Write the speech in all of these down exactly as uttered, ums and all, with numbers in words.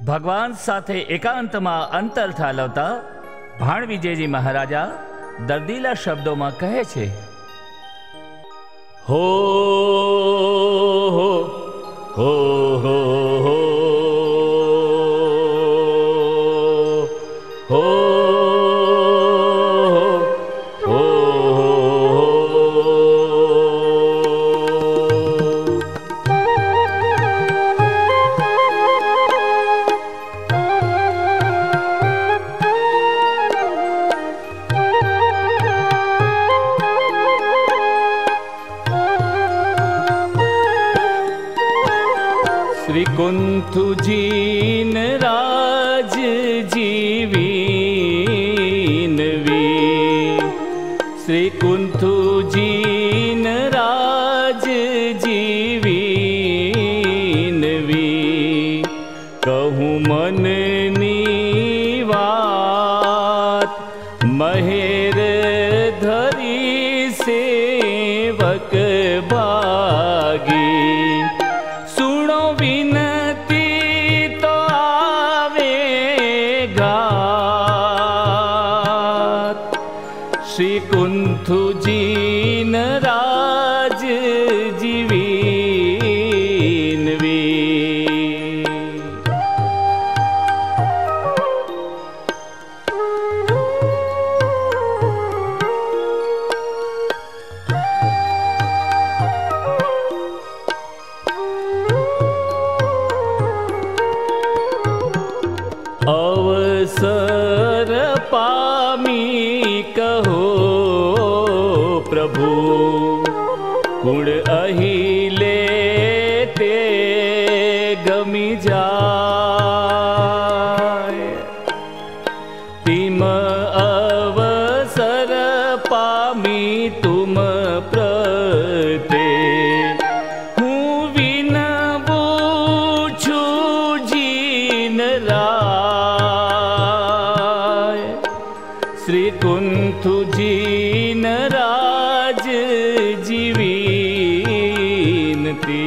ભગવાન સાથે એકાંતમાં અંતર ઠાલવતા ભાણવિજયજી મહારાજા દર્દીલા શબ્દોમાં કહે છે, હો હો હો હો હો હો कुंथुजीन राज जीवीनवी, श्री कुंथुजीन राज जीवीनवी, कहूँ मननी वात महेर धरी सेवक भागी, सुनो विनती तो आवेगात, श्री कुंथुजीन राज जीवीनवी। अवसर पामी कहो प्रभु, कुण अहिले ते गमी जाय, तिम अवसर पामी तुम प्रते, हूँ विनवू छू जीन राय, श्री कुंथुजीन राज जीवीनती।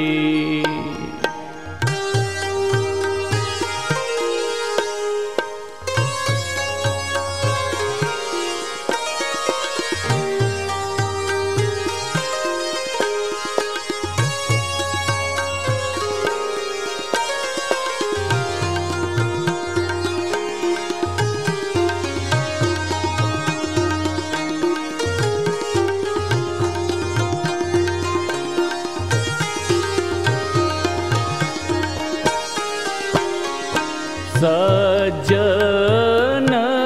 सज्जन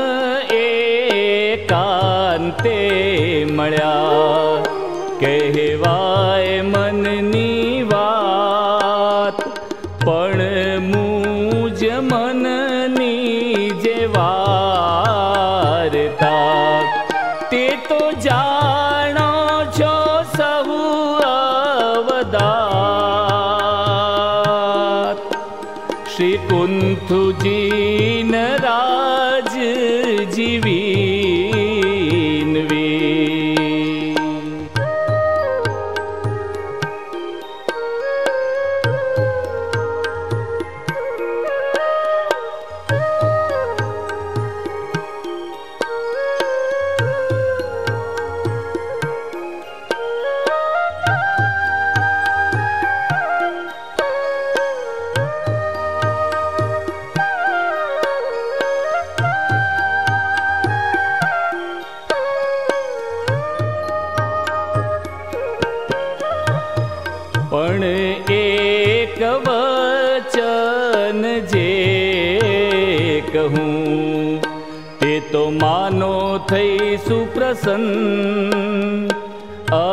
एकांते मळ्या, कहेवाय मननी वात, पण मूज मननी जे वारता, ते तो जाणो छो सहु अवदात, श्री कुंथुजीन राज जीवीनवी। पण एक वचन जे कहूँ, ते तो मानो थई सुप्रसन्न,